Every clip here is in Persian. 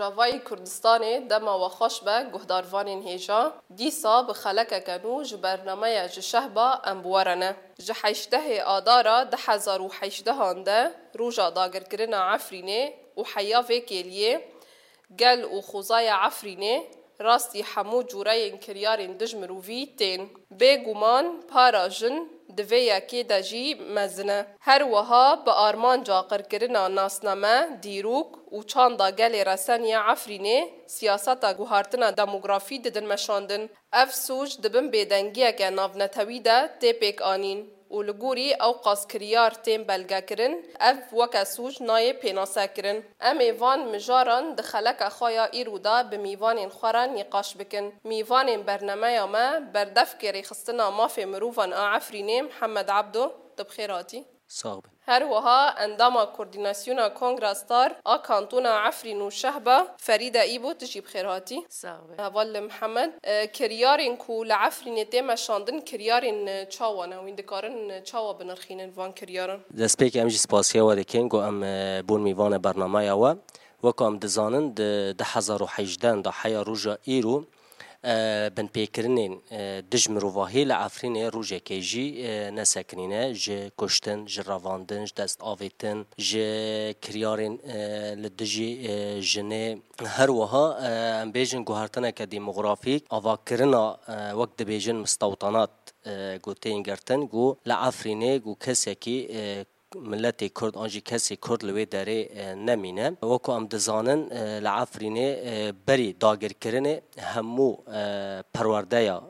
ناوای کردستان دما و خوش به گهداروان هیجا دیسا به خلک کنو ج برنامه ج شهبا امبورنه ج 18 آدارا 2018 هانده روژا داگرگرنا عفرینه و حیاوه کلیه گل و خوزای عفرینه راستی حمو جورای کریارین دجمرووی تین بگومان پاراجن دویا که دجی مزنه هر وها به آرمان جا قرکرنا ناسنامه دیروک و چاندا گل رسانی عفرینه سیاستا گوهارتنا دموگرافی ددن مشاندن اف سوج دبن بیدنگیه که ناونتوی ده تیپیک آنین و لگوری او قاسکریار تیم بلگا کرن اف وکا سوج نای پیناسا کرن ام ایوان مجاران دخلک خوایا ایرودا به میوان خوران نقاش بکن میوان برنامه ما بردف کری خستنا مافی مروفان عفرینه محمد عبدو دبخیراتی صاحب هر وها انداما کوردیناسیونا کنگراستار کانتونا عفرین و شهبه فریده ایبو تجیب خیراتی صاحب اول محمد کریارین کو لعفرین تیم شاندن کریارین چاوانه و اندکارن چاوا بنرخینن وان کریارن دست پیک امجی سپاسیه و دکن گو ام بون میوان برنامه و وکو ام دزانن ده 2018 ده حیا روژا ایرو بن پیکرنین دجم رواهی لعفرین روژه که جی نسکنینه جه کشتن جه رواندن جه دست آویتن جه کریارین لدجی جنه هر وها ام بیجن گوهرتنه که دیموغرافیک آوا کرنا وقت بیجن مستوطنات گو تینگرتن گو لعفرینه گو کسی که ملت کرد آنجی کسی کرد لوی داره نمینه وکو ام دزانن لعفرینه بری داگر کرنه همو پرورده یا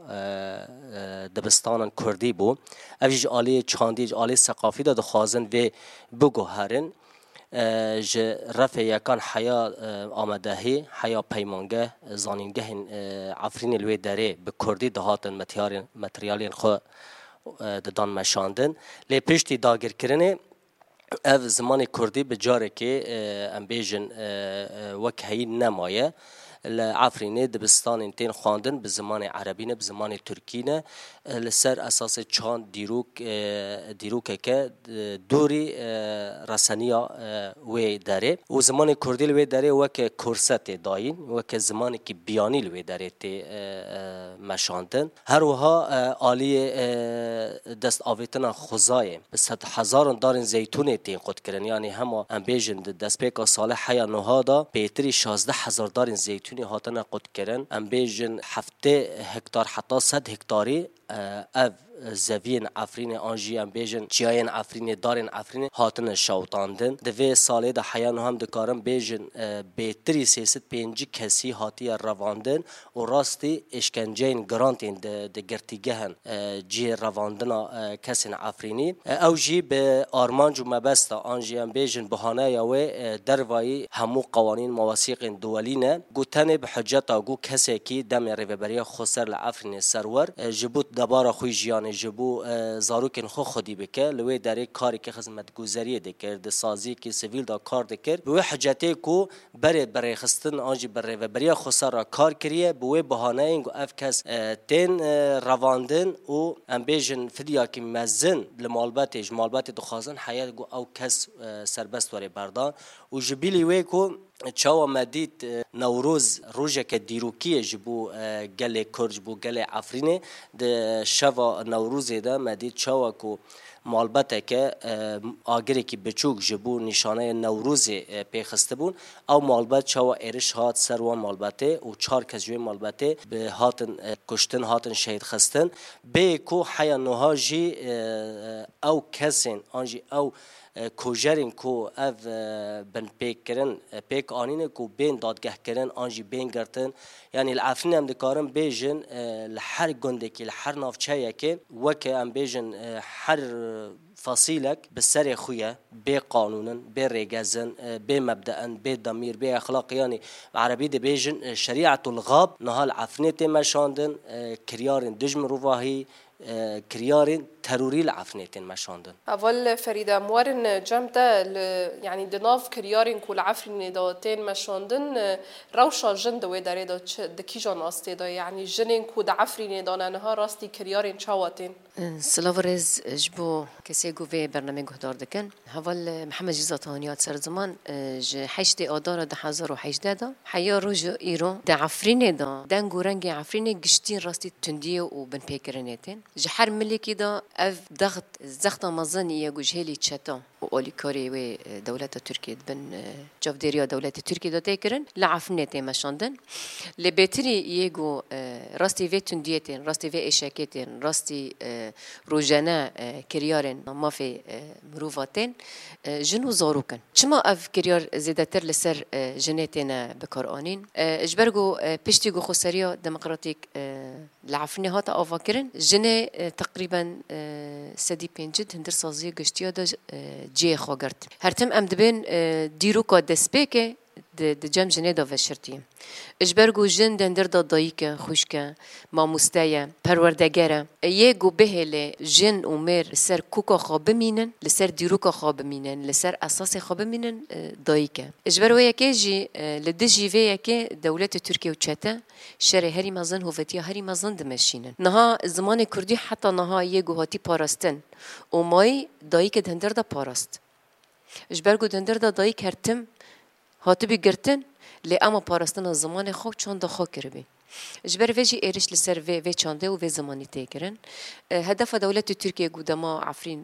دبستان کردی بو اویج آلی چاندی آلی ثقافی دا دخوازن و بگوهرن ج رفع یکان حیا آمدهی حیا پیمانگه زانینگه عفرین لوی داره به کردی دهاتن متریالین خو ددان مشاندن لی پشتی داگر کرنه اف زمان کردی به جاره که ام بیجن وک هی نمایه لعفرینه دبستان تین خواندن به زمان عربینه به زمان ترکینه لسر اساس چاند دیروک که دوری رسانیا وی داره و زمان کردی وی داره وک کرست داین وک زمانی که بیانی وی داره تی مشاندن هر وها عالی دست آویتنا خزای به 100,000 دارن زیتون تین قد کرن یعنی همه ام بیجن دست پیکا سال حیا نهادا پیتری 16,000 دارن زیتون هاتنا قد کرن ام بیجن 7 هکتار حتی 100 هکتاری اف زوین عفرین آنجی ام بیجن چیاین عفرین دارن عفرین هاتنا شوطاندن دوی ساله ده حیانو هم دکارن بیجن بیتری 305 کسی هاتی رواندن و راستی اشکنجین گرانتین ده گرتیگهن جی رواندنا کسین عفرینی او جی به آرمانجو مبستا آنجی ام بیجن بهانه یاوی دروایی همو قوانین مواسیق دولینه گوتنه به حجتا گو کسی که دم ریوبریا خسر لعفرین سرور جبوت دبارا خوی جیان جبو زاروکن خودی بکه لوی داره کاری که خدمت گذاری دکرد سازی که سیویل دا کار دکرد به حجته کو بره خستن آنجی بره و بریا خسر را کار کریه به بهانه اینگو اف کس تن رواندن و ام بیجن فدیا که مزن لمالباتش مالبات دخوازن حیات گو او کس سربست وری بردان و جبیلی وی کو چاوا مدید نوروز روزه که دیروکیه جبو گله کرد جبو گله عفرینه ده شوا نوروزه ده مدید چاوا کو مالبته که آگری که بچوک جبو نشانه نوروز پیخسته بون او مالبت چاوا ایرش هات سروان مالبته و 4 کس جوی مالبته به هاتن کشتن هاتن شهید خستن به کو حیا نوها جی او کسین آنجی او کوجرین کو اف بن پیک کرن پیک آنینه کو بین دادگاه کرن آنجی بین گرتن یعنی العفرین هم دکارن بیجن لحر گندکی لحر نافچه که وکه هم بیجن هر فصیلک به سر خویه به قانونن به رگزن به مبدأن به ضمیر به اخلاق یعنی عربی ده بیجن شریعت الغاب نهال عفنیت مشاندن کریارن دجم رواهی کریارن تروری العفنیتین مشاندن اول فریده موارن جمتا يعني دناف كريارين كل عفرين دوتين مشاندن روشا جند ويداري دو دكيجان استي دو يعني جنين كود عفرين دانا نها راستي كريارين شاواتين سلاورز جبو كسي في برنامج هدار دكن هفال محمد جزاتانيات سر زمان ج حشتي آدارة ده حزر و حشدادا حيا روج إيران ده عفرينه دا دنگو رنگ عفرينه گشتين راستي تنديه و بن بيكرنيتين ج حر ملكي دا اف ضغط زغطة مظني يا جهلي تشتا وأولي كوري و دولة تركيا بن جاف ديريا دولة تركيا دا تيكرن لعفرينه مشاندن لبتري يجو راستي في تنديتين راستي في إشاكتين راستي روجانا كريارن ما في مروفاتين جنو زاروكن شما اف كريار زيادتر لسر جناتنا بقرآنين اجبرجو بيشتيجو خسريا ديمقراطيك العفني هاتا افاكرن جنة تقريبا سدي بينجد هندر سازي قشتيا دا جي خاگرت هرتم ام دبين ديروكا دسبيكي د جام جنه دا وشرتیم اجبرگو جن دندر دا دایکه خوشکه ما مستیا پروردگاره یه گو بهله جن عمر سر کوکا خواب مینن لسر دیروکا خواب مینن لسر اساس خواب مینن دایکه اجبرو یکی جی لدجی وی یکی دولت ترکیه و چته شر هری مزن هوفتی هری مزن دمشینن نها زمان کردی حتی نها یه گو هاتی پاراستن و مای دایک دندر دا پاراست اجبرگو دندر دا دایک هرتم هاتو بگرتن لی اما پارستن زمان خوب چون دا خواه کربی اجبر ویجی ایرش لسر وی چانده و وی زمانی تیکرن هدف دولت ترکیه گودما عفرین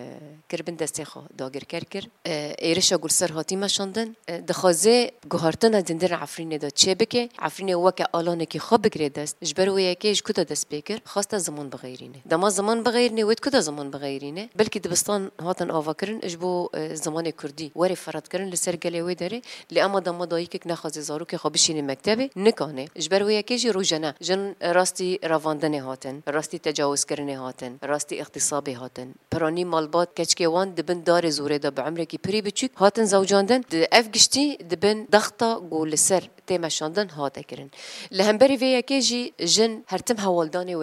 کربن دسته خواه داگر کر ایرش گل سر هاتی مشاندن دخوازه گوهارتن دندر عفرین دا چه بکه عفرین وکه آلانه که خواه بگره دست اجبر و یکیش کتا دست بکر خواسته زمان بغیرینه دما زمان بغیرینه وید کتا زمان بغیرینه بلکه دبستان هاتن آوا کرن اجبو زمان کردی وری فراد کرن لسر گلیوی داره لی اما دما داییک نخوازه زارو که خوابشین مکتبه نکانه اجبر و یکیش روزانه جن راستی رواندن هاتن راستی تجاوز کردن هاتن راستی اغتصاب هاتن پرانی مالبات کچکوان دبن دار زوره دا بعمر کی پری بچیک هاتن زوجاندن اف گشتی دبن ضغطه گول سر تمشاندن هاته کرن لهمبری وی یکیجی جن هرتم حوالدان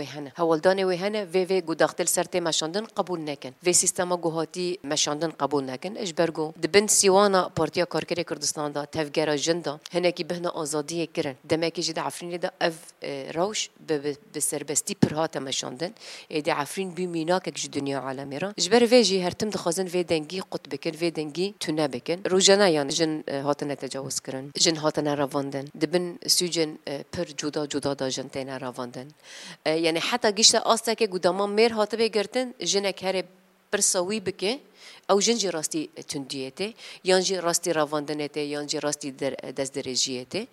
وهنه وی گوداختل سر تمشاندن قبول نکن وی سیستما گوهاتی مشاندن قبول نکن اجبرگو دبن سیوانا پارتیا کارکری کردستان دا تفگرا جندا هنه کی بهنا آزادی کرن دمکی جد عفرین دا اف روش بسربستی پرهات مشاندن ایده عفرین بی میناک اکش دنیا عالمی را اجبر ویجی هرتم دخوازن وی دنگی قط بکن وی دنگی تونه بکن روزانه یعنی جن هاتن تجاوز کرن جن هاتن رواندن دبن سوجن پر جدا دا جن تینا رواندن یعنی حتی گیشت آسته که گوداما میر هاته بگرتن جنک هر برساوی بکه او جنجي راستي تنديته يانجي راستي رافاندنته يانجي راستي دست درجيته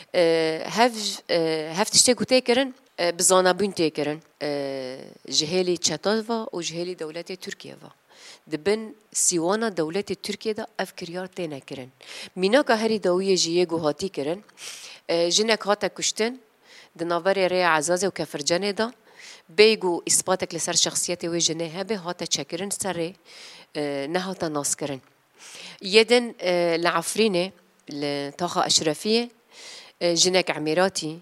هف تشتكو تيكرن بزانا بون تيكرن جهالي تشاتالفا و جهالي دولة تركيا دبن سيوانا دولة تركيا دا افكريار تينا كرن ميناكا هري داوية جييگو هاتي كرن جنك هاتا كشتن دناوري ريا عزازي و كفرجاني دا بيگو اثباتك لسر شخصيتي و جنها به هاتا تشكرن سري نهاتا ناس كرن يدن لعفرينه لطاقة أشرفية جنك عميراتي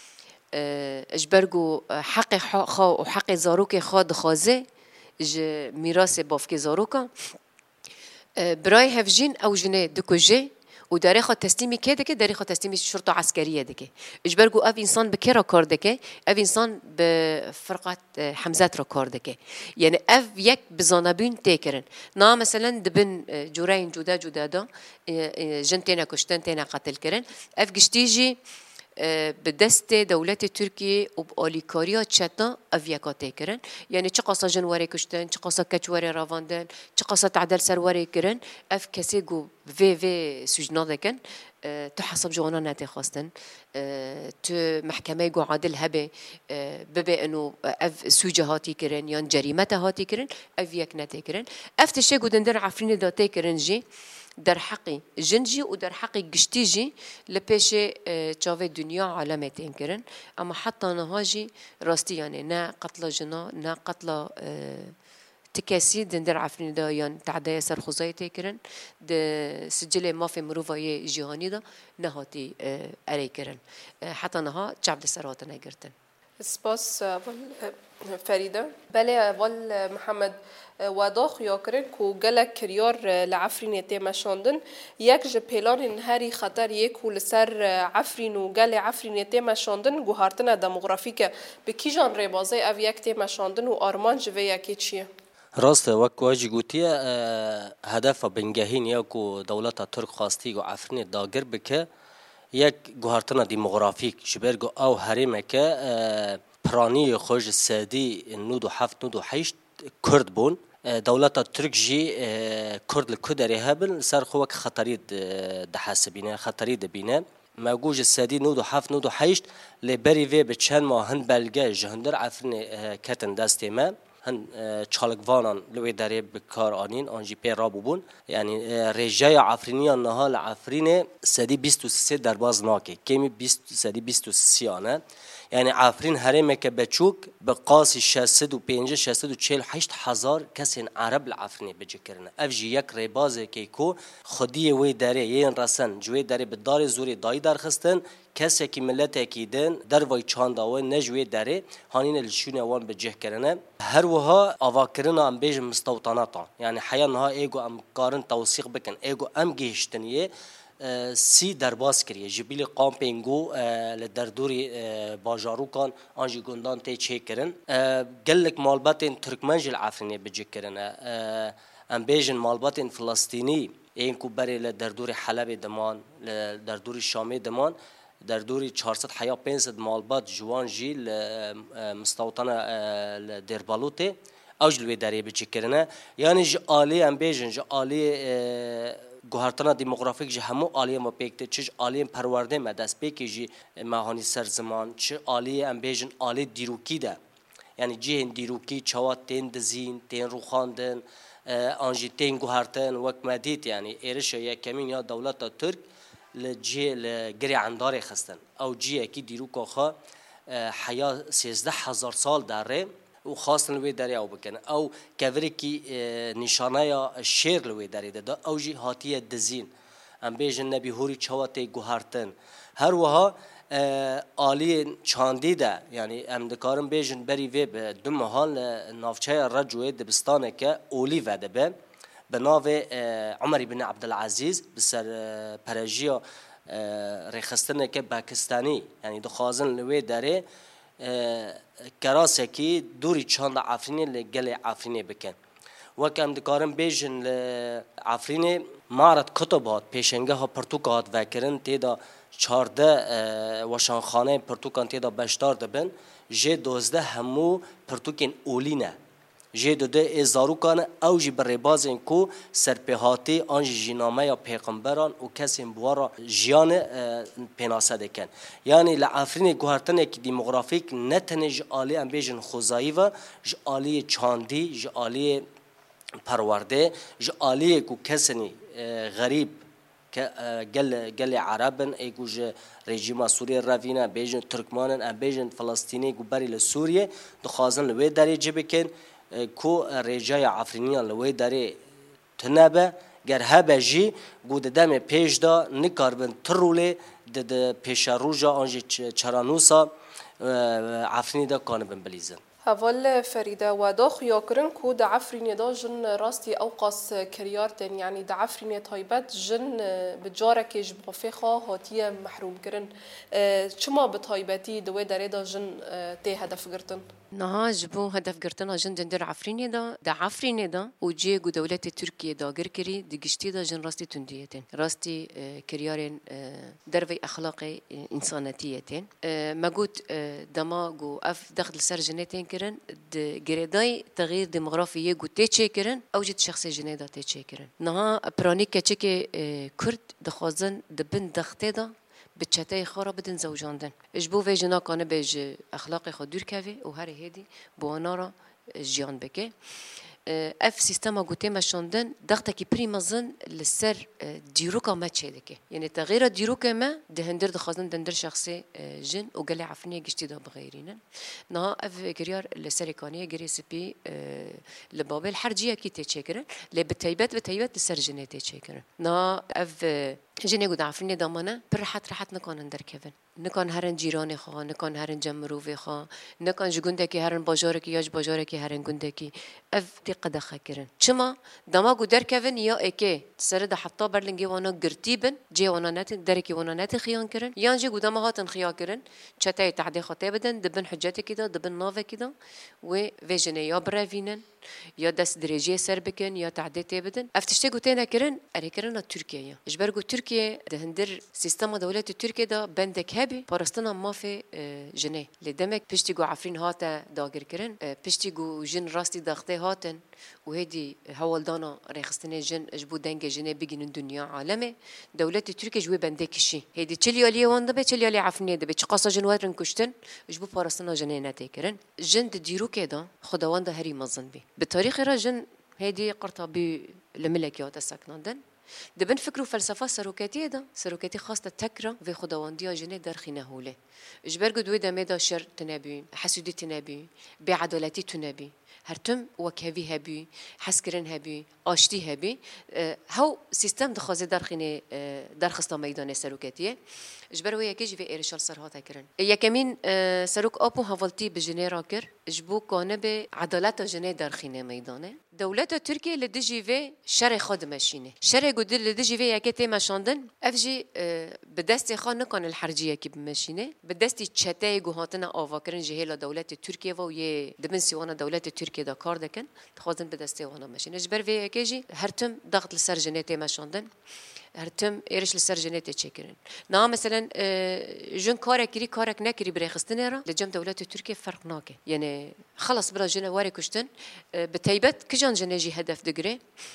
اجبرگو حق خا و حق زاروك خاد خازه میراث بافك زاروكا براي هفجين او جنه دكوجي وداري خا تسليمي كده كده داري خا تسليمي شرطة عسكرية دكه اجبرگو اف انسان بكيرا كار دكه اف انسان بفرقة حمزات را كار دكه يعني اف يك بزانبون تيكرن نا مثلا دبن جورين جدا دا جنتينا كشتن تينا قتل كرن اف گشتيجي بدست دولت ترکیه و آلیکاریا چتا اویکا تکرن یعنی چه قصا جنواری کشتن چه قصا کچواری رواندن چه قصا تعدل سرواری کرن اف کسی گو و سجنا دکن تو حسب جوانا نتی خواستن تو محکمه گو عادل هبه ببه انو اف سوجه هاتی کرن یا جریمت هاتی کرن اویک نتی کرن اف تشه گو دندر عفرین داتی کرن جی در حقی جنجی و در حقی گشتیجی لپیش چاوه دنیا علامت این کرن اما حتی نهاجی راستی یعنی نه قتل جنا نه قتل تكاسي دندر عفرين دا يان تعدايا سرخوزاي تيكرن د سجل ما في مروفاي جهاني دا نهاتي اري كرن حتى نها شعب السرات نايقرتن سپاس فريدة بله محمد وداخ ياكرن كو جلك كريار لعفرين تيما شاندن يك جبيلان هاري خطر يكو لسر عفرين وجل عفرين تيما شاندن جوهرتنا ديموغرافيك بكيجان ربازي أو يك تيما شاندن وأرمان جويا كيتشيه راست وقت واجی گویی هدف بنگهین یا کو دولت ترک خواستی گو عفرین داگر بکه یک گوهرتنا دیموغرافیک جبرگو او هریمه که پرانی خوش سادی نود و هفت نود و هشت کرد بون دولت ترک جی کرد لکدری هبل سر خوک خطری دحسبینه خطری دبینه موجود سادی نود و هفت نود و هشت لبری و به چند ماه هن بلگه جهندر عفرین کتن دستی ما هن چالکوانان لوی داره بکار آنین آنجی پی رابو بون یعنی رجای عفرینیان نهال عفرین سدی 23 درباز ناکه کمی سدی 23 آنه یعنی عفرین هرمه که بچوک به قاسی 605 648 هزار کسی عرب العفرینی بجی کرنه افجی یک ریبازه که کو خودی وی داره یین رسن جوی داره به دار زوری دایی درخستن کسی که ملت اکیدن در وی چانداوی نجوی داره هانین الشون وان بجه کرنه هر وها آواکرنا ام بیج مستوطناتا یعنی حیان ها ایگو ام کارن توثیق بکن ایگو ام گهشتنیه سی درباز کریه جبیل قامپینگو لدردوری باجارو کان آنجی گندان تی چه کرن گلک مالباتین ترکمنج العفرینی بجه کرن ام بیجن مالباتین فلسطینی این کو بری لدردوری حلب دمان لدردوری شامی دمان در دوری 400 حیا 500 مالبات جوان جیل مستوطنه دربالوته اوجل داری بچی کرنه یعنی ج عالی ام بیجن ج عالی گوهرتنا دیموگرافیک ج همو عالی ما پیکته چه عالی پرورده مدرس پیکی ج ماهانی سر زمان چه عالی ام بیجن عالی دیروکی ده یعنی جهن دیروکی چوات تین دزین تین روخاندن آنجی تین گوهرتن وقت مدید یعنی ایرش یا کمین یا دولت ترک لجی لگری عنداری خستن او جی کی دیرو کاخا حیا 13000 سال داره و خاصن لوی داره او بکنه او کوری کی نشانه یا شیر لوی داره ده او جی هاتیه دزین ام بیجن نبی هوری چواته گوهرتن هر وها عالی چاندی ده یعنی ام دکارم بیجن بری و به دو محال نافچه رجوه دبستانه که اولی وده به بناو عمر بن عبدالعزیز بسر پرژیا رخصتنه که پاکستانی یعنی دخوازن لوی داره کراسه کی دوری چاند عفرینی لگل عفرینی بکن وکم دکارم بیجن عفرینی معرض کتبات پیشنگه ها پرتوکات وکرن تیدا 14 وشانخانه پرتوکان تیدا بشتار دبن جه 12 همو پرتوکین اولینه جه دوده ازارو کانه او جی بر بازین کو سرپهاتی آنجی جینامه یا پیغمبران و کسی بوارا جیان پیناسه دکن یعنی لعفرین گوهرتنه که دیموگرافیک نتنه جعالی ام بیجن خوزایی و جعالی چاندی جعالی پرورده جعالی کو کسنی غریب گل عربن ایگو ج رژیم سوریه روینا بیجن ترکمانن ام بیجن فلسطینی گو بری لسوریه دخوازن لوی داری جبکن کو رجای عفرینیان لوی داره تنبه گر هبه جی گود دم پیش دا نکاربن تروله د پیش روجا آنجی چرانوسا عفرینی دا کانبن بلیزن هول فريدة وداخ ياكرن كو دعفرين دا جن راستي أوقاس كريارتن يعني دعفرين طيبات جن بجارك جبغفيخا هاتيه محروم كرن شما بطيباتي دوي داري دا جن تي هدف قرتن نها جبو هدف قرتنا جن دندر عفريني دا عفريني دا وجيجو دولة تركيا دا قركري دقشتي دا جن راستي تنديتين راستي كريارين دروي أخلاقي إنسانيتيتين مجود دماغو أف دخل سرجنتين كرن جريداي تغيير ديموغرافي يجو تيجي كرن أوجد شخص جنيدا تيجي كرن نها برانيك كتشكي كرد دخوازن دبن دختدا بتشتاي خرا بدن زوجاندن اجبو في جنا كان بيج اخلاقي خدور كافي وهري هدي بونارا جيان بكي اف سيستما قوتي مشاندن دختكي بريمازن للسر ديروكا ما تشيدكي يعني تغيير ديروكا ما دهندر دخازن دندر شخصي جن وقال عفنيه قشتي دا بغيرين نا اف كريار لسريكانيه جري سبي لبابل حرجيه كي تشكرن لبتيبات بتيبات السر جنيه تشكرن نا اف جنه گود عفرین دامانه پر راحت نکانن در کفن نکان هرن جیران خوا نکان هرن جمروی خوا نکان جگونده کی هرن بازار کی یاج بازار کی هرن گونده کی اف دی قدخه کرن چما دما گود در کفن یا اکی سر ده حتی برلنگی وانا گرتیبن جی وانا نت درکی وانا نت خیان کرن یا جی گود ما هاتن خیا کرن چتای تعدی خطه بدن دبن حجت کدا دبن ناو کدا و ویژنه یا براوینن یا دست درجه سر بکن یا تعدی تبدن افتشته گوتینا کرن اری کرن ترکیه اجبرگو ترکیه ده هندر سیستم دولت ترکیه دا بندک هبی پارستنا ما في جنه لدمك بشتي جو عفرين هاتا داگر کرن بشتي جو جن راستي داخته هاتن وهدي هول دانا ريخستنه جن اجبو دنگ جنه بگين الدنيا عالمه دولت تركيا جوي بندك شي هدي تشليالي وانده به تشليالي عفرين ده به قصا جنوارن كشتن اجبو پارستنا جنه نته کرن جن ديرو كده خداوند هري مزن بي بتاريخ را جن هدي قرطبي لملكيات السكنندن دبن فكروا فلسفة سروكاتية ده سروكاتي خاصة تكرة في خداوندية جنة درخينه هوله إجبار قد ويدا ميدا شر تنابي حسودي تنابي بعدالتي تنابي هرتم وكهبي هبي حسكرن هبي آشتي هبي هاو سيستم دخازي درخينه درخصنا ميدان سروكاتية إجبار ويا كيجي في إيرشال صرهات كرن يا كمين سروك أبو هفلتي بجنة راكر إجبو كانه بعدالة جنة درخينه ميدانه دولة تركيا لدجي في شر خاد ماشينه شر قد لدجي في يكتي ماشاندن أفجي بدست خان كان الحرجية كي بماشينه بدست تشتاي جهاتنا آواكرن جهلا دولة تركيا ويا دبن سوانا دولة تركيا دا كار دكن تخازن بدست وانا ماشينه إجبار في يكيجي هرتم ضغط لسر جنة ماشاندن هرتم إيرش لسر جنته تشكرن نا مثلا جن كارك نكري بريخستنه را لجم دولة تركيا فرق ناكه يعني خلص برا جنة واري كشتن بتيبت كجان جنة جي هدف دقري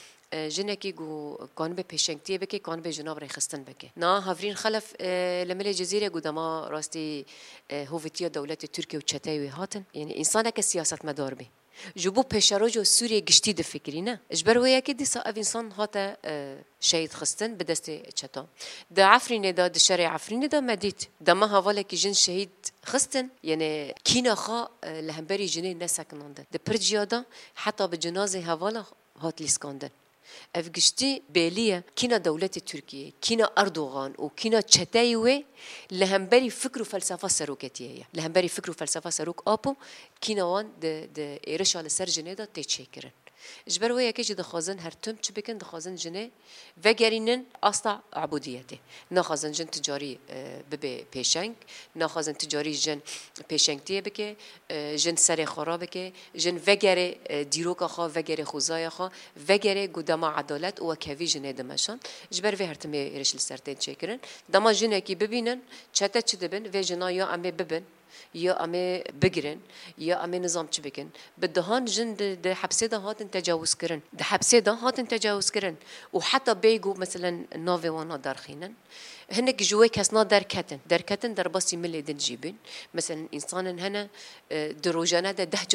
جنة كي جو كان ببيشنكتي بكي كان بجناب ريخستن بكي نا هافرين خلف لملة جزيرة قدما راستي هوفتيا دولة تركيا وتشتاوي هاتن يعني إنسانك السياسة مدار بي جبو بشراجو سوريا گشتی د فکرینه اجبر ویا کی دیسا او انسان هاته شهید خستن به دست چتا د عفرین دا د شرع عفرین دا مدید دما حواله کی جن شهید خستن یعنی کینا خا لهمبری جنی نسکناند د پرجیادا حتی به جنازه حواله هات لیسکاندن اف گشتی بیلیه کینا دولت ترکیه کینا اردوغان و کینا چتایوه لهمبری فکر و فلسفه سروکتیه لهمبری فکر و فلسفه سروک آپو کینا وان د ایرش على سر جنه دا تیچکرن اجبر ويا كيجي دخازن هرتم چه بكن دخازن جنه وگرینن اصلا عبودیته نخازن جن تجاری ببه پیشنگ نخازن تجاری جن پیشنگتیه بکه جن سر خراب بکه جن وگره دیروکا خا وگره خوزای خا وگره گودما عدالت و کوی جنه دمشان اجبر وی هرتم ایرش لسرتین چکرن دما جنه کی ببینن چته چه دبن و جنا یا امه ببن یا امی بگیرن یا امی نظام چی بکن بدهان جن ده حبسه ده هاتن تجاوز کرن ده حبسه ده هاتن تجاوز کرن و حتی بیگو مثلا ناوی وانا درخینن هنك جوای کسنا درکتن در باسی ملی دن جیبین مثلا انسان هنه دروجانه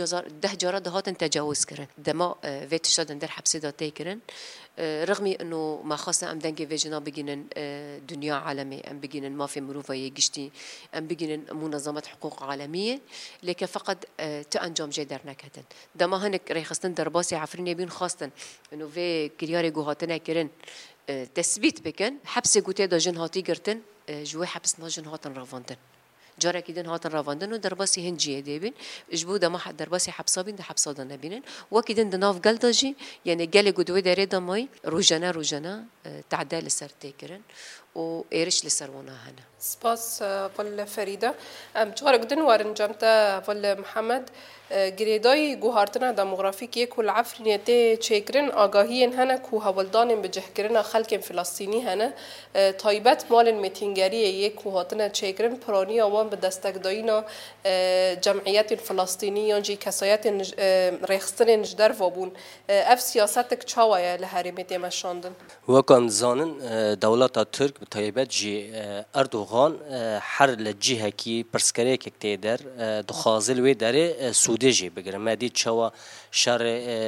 ده جاره ده هاتن تجاوز کرن دما ویت شدن در حبسه ده تی کرن رغمی انه ما خاصه ام دنگی ویجنا بگینن دنیا عالمی ام بگینن ما في مروفه گشتی ام بگینن منظمات حقوق عالمیه لیکن فقط تو انجام جای در نکتن دما هنك ریخستن در باسی عفرین بین خواستن انه وی کریار گوهاتنه کرن تثبيت بكن حبس قوتي دا جن هاتي قرتن جوي حبسنا جن هاتن رافاندن جارا كيدن هاتن رافاندن ودرباسي هنجيه ديبن اجبو دا ما درباسي حبسابين دا حبسادا نبينن وكيدن دا ناف قلداجي يعني قالي قدوي داري دا ماي روجانا تعدال لسر تيكرن و ايرش لسروانا هنا سپاس ول فریده جوار قدن وارن جمتا ول محمد گریدای گوهارتنا دموغرافیک کل عفرینیته چیکرن آگاهین هنه کو هولدان بجهکرن خلک فلسطینی هنه تایبت مال میتینگری یک کوهاتنا چیکرن پرانی آوان به دستگداینا جمعیت فلسطینی یا جی کسایت ریخستن نجدر وابون اف سیاستک چاویه لحریمت مشاندن وكان زانن دولة ترك بتايبت جي أردوغان حر لجهة كي برسكري كتيدر دخازل ويداري سودجي بقر ما دي تشوا شر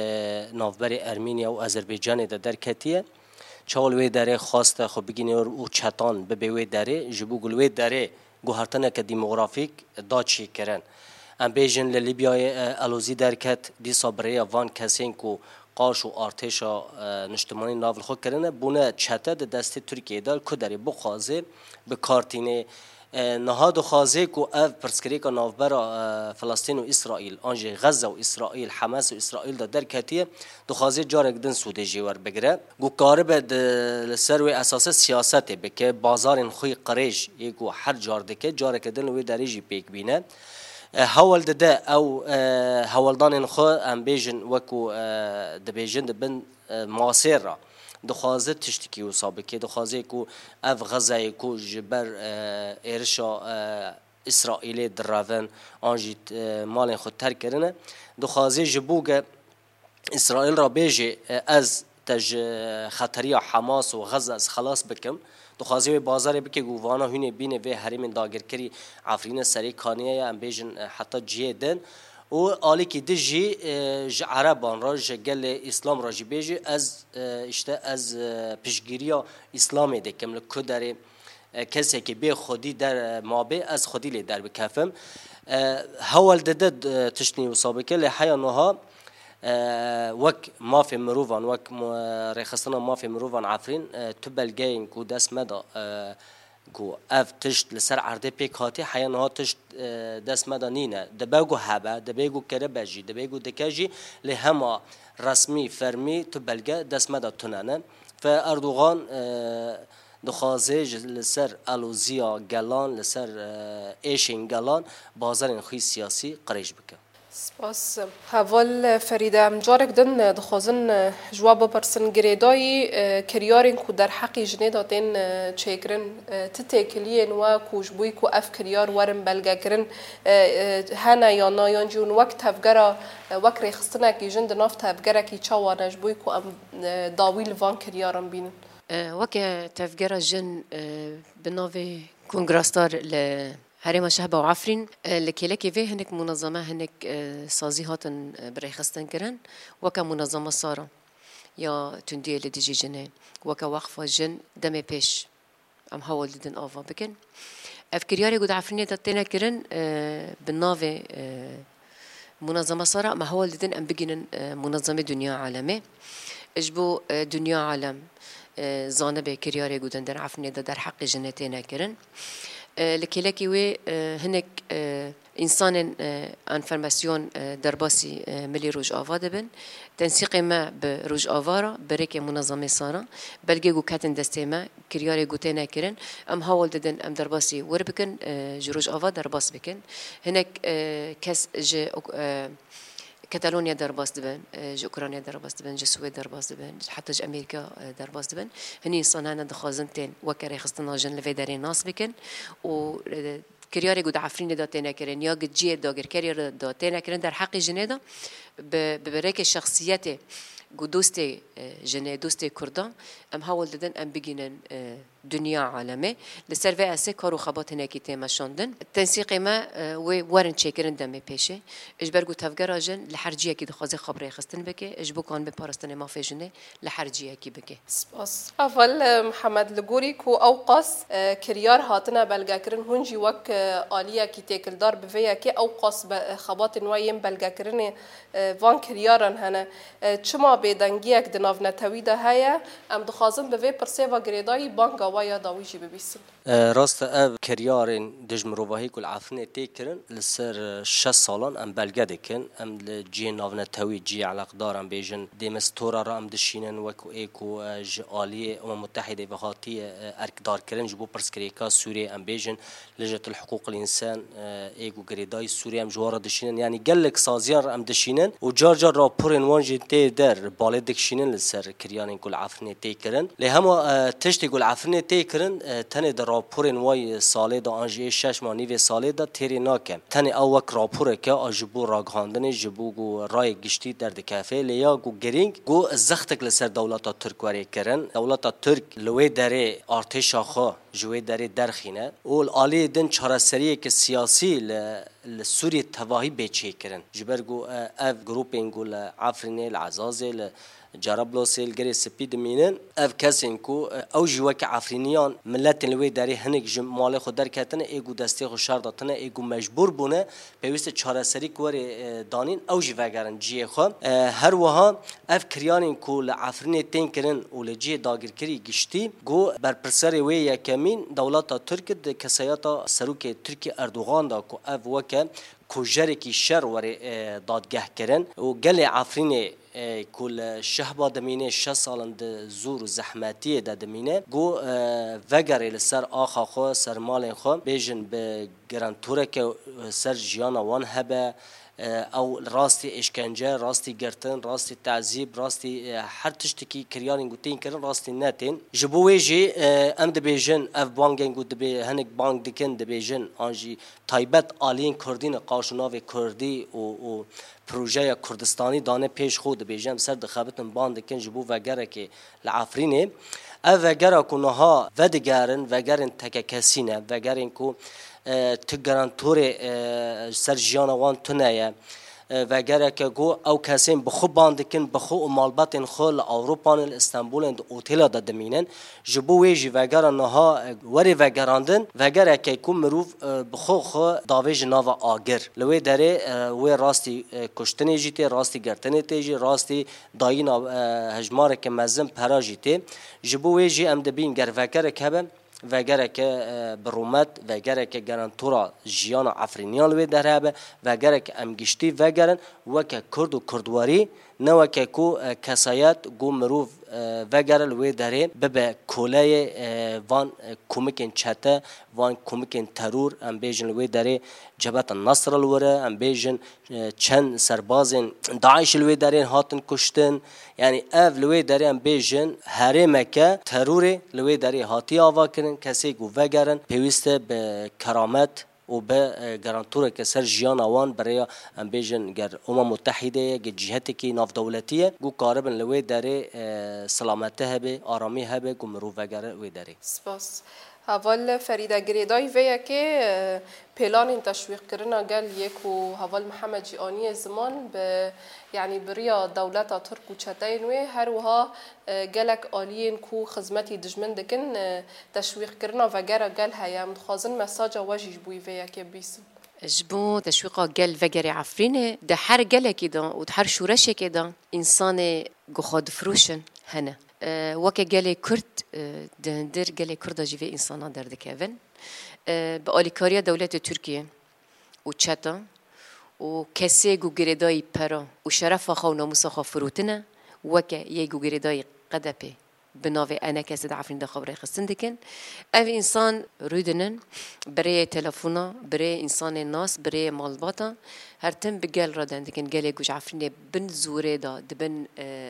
نافبري أرمينيا وأذربيجان در كتيه چاول ويداري خاصة خو بگيني و چتان ببي ويداري جبو قل ويداري گوهرتنا كديموغرافيك داتشي كرن ام بيجن لليبيا الوزي دركت دي صبرية وان كسين كو قاش و ارتشا نشتمانی ناول خود کرنه بونه چته دست ترکیه دار کدری بخوازه به کارتینه نهاد خازه کو اف پرسکری کا نوبرا فلسطین و اسرائیل آنجی غزه و اسرائیل حماس و اسرائیل دا در کتیه دو خازه جارک دن سوده جیور بگره گو کارب لسروی اساس سیاست بکه بازار خوی قریش یگو هر جاردکه جارک دن وی دریجی پیک بینه هول ده او هولدان خو ام بیژن وکو د بیژن بن معاصر دخوازه تشتکی و سابقه دخوازه کو اف غزه کو جبر ارشا اسرائیل دراون آنجیت مال خود تر کرنه دخوازه جبوگ اسرائیل را بیجه از تج خطری حماس و غزه از خلاص بکم دخوازه بازار بکه گوانا هونه بینه و حریم داگر کری عفرین سری کانیه ام بیجن حتی جیه دن و آلی که دجی عربان را جگل اسلام را جی بیجی از اشته از پیشگیریا اسلامی دکم لکو در کسی که به خودی در مابه از خودی لی در بکفم هول دده تشنی و سابقه لحیا نوها وک مافی مروفان وک رخصتنا مافی مروفان عفرین تبلگین کو دست مدا گو اف تشت لسر عرضه پیک هاتی حیان ها تشت دست مدانینه دبیگو هبه دبیگو کربجی دبیگو دکجی لهما رسمی فرمی تو بلگه دست مداتوننه فاردوغان دخوازه لسر الوزیا گلان لسر ایشین گلان بازار خوی سیاسی قریش بکن سپاس هول فریده جارک دن دخوازن جواب پرسن گریدایی کریارین کو در حقی جنه داتین چیکرن تتکلین و کوجبوی کو اف کریار ورم بلگه کرن هنه یا نایان جون وقت تفگره وقت ریخستنه کی جند ناف تفگره کی چوانش بوی کو ام داویل وان کریارم بینن وقت تفگره جن بناوی کنگراستار هرما شهبه و عفرین لکیلکی وی هنک منظمه هنک سازی هاتن برای خستن کرن وکا منظمه سارا یا تندیه لدیجی جنه وکا وقفه جن دم پیش ام حاول دیدن آوا بکن افکریاری گود عفرینی داتینا کرن بالناوه منظمه سارا ما حاول دیدن ام بگینن منظمه دنیا عالمه اجبو دنیا عالم زانبه کریاری گودن در عفرینی در حق جنتینا کرن لكيلكي وي هناك إنسان انفرماسيون درباسي ملي روج آوا دبن تنسيق ما بروج آوارا بريك منظمة صارا بلغي جو كاتن دستيما كرياري جوتينا كرن أم هاول ددن أم درباسي وربكن جروج آوا درباس بكن هناك كاس ج كاتالونيا درباس دبن ج أوكرانيا درباس دبن ج السويد درباس دبن حتى ج أمريكا درباس دبن هني صنعنا دخازنتين وكري خستنا جن لفيداري ناس بكن و كرياري جود عفرين داتينا كرن يا جد جي داغر كريار داتينا كرن در حق جنيدا ببريك الشخصيات دوستي جنة دوستي كردان ام هاول ددن ام بگینن دنیا عالمه لسر و اسه کارو خبات هناکی تیما شاندن تنسیق ما و ورن چیکرن دم پیشه اجبر گو تفگر جن لحرجیه کی دخوازه خبره خستن بکه اجبو کان به پاراستن ما فیجنه لحرجیه کی بکه سپاس اول محمد لگوری کو اوقاس کریار هاتنا بلگاکرن هنجی وک آلیا کی تکل دار بویا کی اوقاس خبات نوایم بلگاکرن وان کریارن هنه چما بدنگیک دناو نتویده هیا ام دخوازن به پرسه و گریدای بانگا ويا داويجي ببيسن راست اف كريارين دجم روباهي كل عفنه تيكرن لسر 6 سالان ام بلگه دكن ام جي ناونا توي جي علاقدار ام بيجن ديمستورا را ام دشينن وكو ايكو جاليه متحده بهاتي اركدار كرن جبو برسكريكا سوريا ام بيجن لجنه الحقوق الانسان ايكو غريداي سوريا ام جوارا دشينن يعني قالك سازيان ام دشينن وجارجر رابورن وانجي تي در بالدك شينن لسر كريارين كل عفنه تيكرن لهما تشتي كل عفنه تيكرن تنه در راپورن وای ساله دا آنجی 6 ماهی و ساله دا تیری نکن تنی اوک راپوره که آجبو راگاندن جبو گو رای گشتی در دکافه لیا گو گرینگ گو زختک لسر دولت ترک وری کرن دولت ترک لوی داره ارتش آخا جوی داره درخینه اول آلی دن چارسریه که سیاسی لسوری تواهی بیچه کرن جبر گو اف گروپ اینگو لعفرینه لعزازه جرب سیل گری سپید مینن اف کسین کو او جوک عفرینیان ملت لوی داری هنگ جم مال خود در کتن ایگو دستی خو شر داتن ایگو مجبور بونه پیوست چهار سری کور دانین او جی وگرن جی خو هر وها اف کریانین کو لعفرینی تین کرن و لجی داگر کری گشتی گو بر پرسر وی یکمین دولت ترک د کسایات سروک ترکی اردوغان دا کو اف وک کوجری کی شر ور دادگاه کرن و گل عفرینی کل شهبا دمینه 6 سالند زور و زحمتی دمینه گو وگری لسر آخا خو سر مال خو بیجن به گرانتوره که سر جیان وان هبه او راستی اشکنجه راستی گرتن راستی تعذیب راستی هر تشتکی کریان گوتین کرن راستی نتین جبوی جی ام د بیجن اف بانگن گوت به هنک بانگ دکن د بیجن آنجی تایبت آلین کردین قاشناو کردی و پروژه کردستانی دانه پیش خود بیجم سر دخابتن باند کن جبو وگره که لعفرینه او وگره کنها ودگرن وگرن تک کسینه وگرن کو تگرانتور سر جیانوان تنایه و گره که گو او کسیم بخو باندکن بخو و مالباتن خو لأوروپان استانبول اوتیلا دادمینن جبو ویجی و گره نها وری و گراندن و گره که کم مروف بخو خو داویج ناو آگر لوی داره وی راستی کشتنی جیتی راستی گرتنی تیجی راستی دایینا هجماره که مزم پراجی تی جبو ویجی ام دبین گر و گره که وگره که برومت وگره که گرانتورا جیان عفرینیان وی درهبه وگره که امگشتی وگرن وکه کرد و کردواری نه وکه کو کسایت گو مروف وگرل وی داره ببه کوله وان کومکن چته وان کومکن ترور ام بیجن وی داره جبهت النصر الوره ام بیجن چند سربازن داعش الوی داره هاتن کشتن یعنی اف لوی داره ام بیجن هرمکه ترور لوی داره هاتی آوا کرن کسی گو وگرن پیوسته به کرامت و به گرانتوره که سر جیان آوان برای ام بیجن گر متحده گر جهتی که ناف دولتیه گو کاربن لوی داره سلامته هبه آرامی هبه گو مرو وگره وی داره سپاس اول فریده گریدای ویا که پلان تشویق کردن قال یکو اول محمد جیانی زمان به یعنی بریا دولت ترک و چتاین وی هر وها قالک آلین کو خدمتی دجمن دکن تشویق کردن وگره قال هیا متخازن مساج واجیج بوی ویا که بیسن جبو تشويقا قال فقري عفرينه ده حر قال كده وتحر شورشه كده انسان قخاد فروشن هنا وكا قال كرد دندر قال كرد جيفي انسان در دكافن بأوليكاريا دولة تركيا وتشاتا وكسي غريداي برا وشرف خا وناموس خا فروتنا وكا يجو غريداي قدبه بناوی انا کسی دعفرین ده خبره خستن دکن او انسان رودنن برای تلفونا برای انسان ناس برای مالباتا هر تم بگل را دندکن گله گوش عفرین بن زوره دا دبن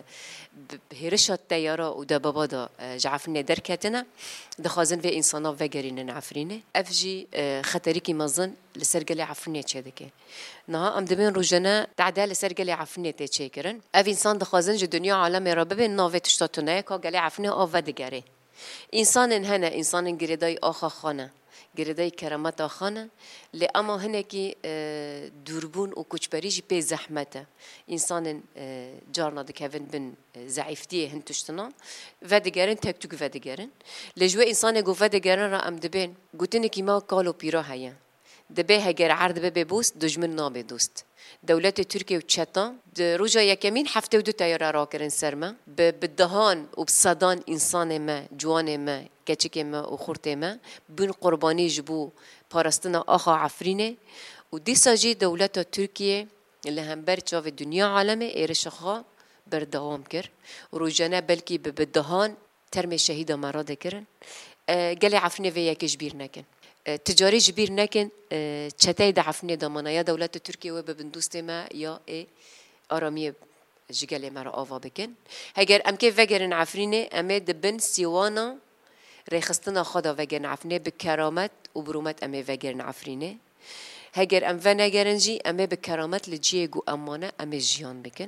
هرشات تیارا و ده بابا دا جعفرین درکتنا دخازن و انسانا وگرینن عفرینه اف جی خطری کی مزن لسر گله عفرینه چه دکه نه ام دبن روزانه تعدال لسر گله عفرینه ته کرن اف انسان دخازن جو دنیا عالم را ببین ناوه تشتاتونه کا گله عفرینه آوا دگره انسان هنه انسان گریدای آخا خانه گریدای کرامت آخانه لی اما هنه کی دوربون و کچبریجی پی زحمته انسان جارنا دکوین بن ضعیفتیه هن تشتنا و دگرن تک تک و دگرن لجوه انسان گو و دگرن را ام دبین گوتنه کی ما کالو پیرا هیا دبه هگر عرض به بوست دجمن نابه دوست دولت ترکیه و چتا روزا یکمین هفته و دو تیاره را کردن سرما بدهان و بصدان انسان ما جوان ما کچک ما و خورت ما بین قربانی جبو پارستنا آخا عفرینه و دیساجی دولت ترکیه اللي هم برچاو دنیا عالمه ایرشخا بردوام کر و روزانه بلکی بدهان ترم شهید مراد کرن گلی عفرینه و یکش بیر نکن تجاری جبیر نکن چتای دعفنی دامانا یا دولت ترکیه و ببندوست ما یا آرامی جگل مرا آوا بکن اگر امکه وگرن عفرینه امه دبن سیوانا ریخستنا خدا وگرن عفرینه بکرامت و برومت امه وگرن عفرینه اگر ام و نگرنجی امه بکرامت لجیه گو امانه امه جیان بکن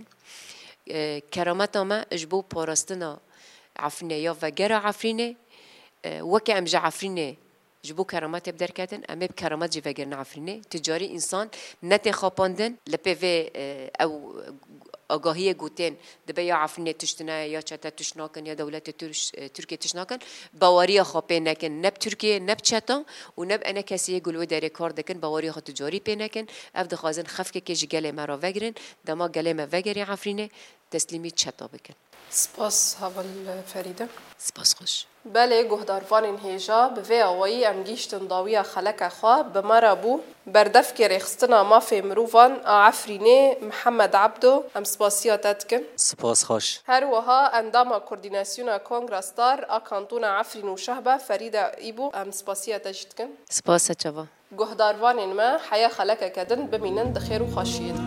کرامت اما اجبو پارستنا عفرینه یا وگر عفرینه وکه ام جا عفرینه جبو کرامات بدر کردن اما بکرامات جوگر نعفرینه تجاری انسان نت خاپاندن لپی او آگاهی گوتن دبی یا عفرین تشتنه یا چتا تشناکن یا دولت ترکیه تشناکن باوری خواب نکن نب ترکیه نب چتا و نب انا کسی گلوی در کار دکن باوری خود تجاری پینکن افد خازن خفک که جگله مرا وگرن دما گله ما وگری عفرینه تسلیمی چتا بکن. سپاس هاول فریده. سپاس خوش. بله گهداروان هیجا به وی آوایی ام گیشتن داویا خلق خواه به مرا بو بردف که رخستنا ما فی مروفان عفرینه محمد عبدو ام سپاسیاتت کن. سپاس خوش. هر وها اندام کوردیناسیون کنگرستار کانتون عفرین و شهبه فریده ایبو ام سپاسیاتت کن. سپاس چوا. گهداروان ما حیا خلق کدن بمینن دخیر و خوشید.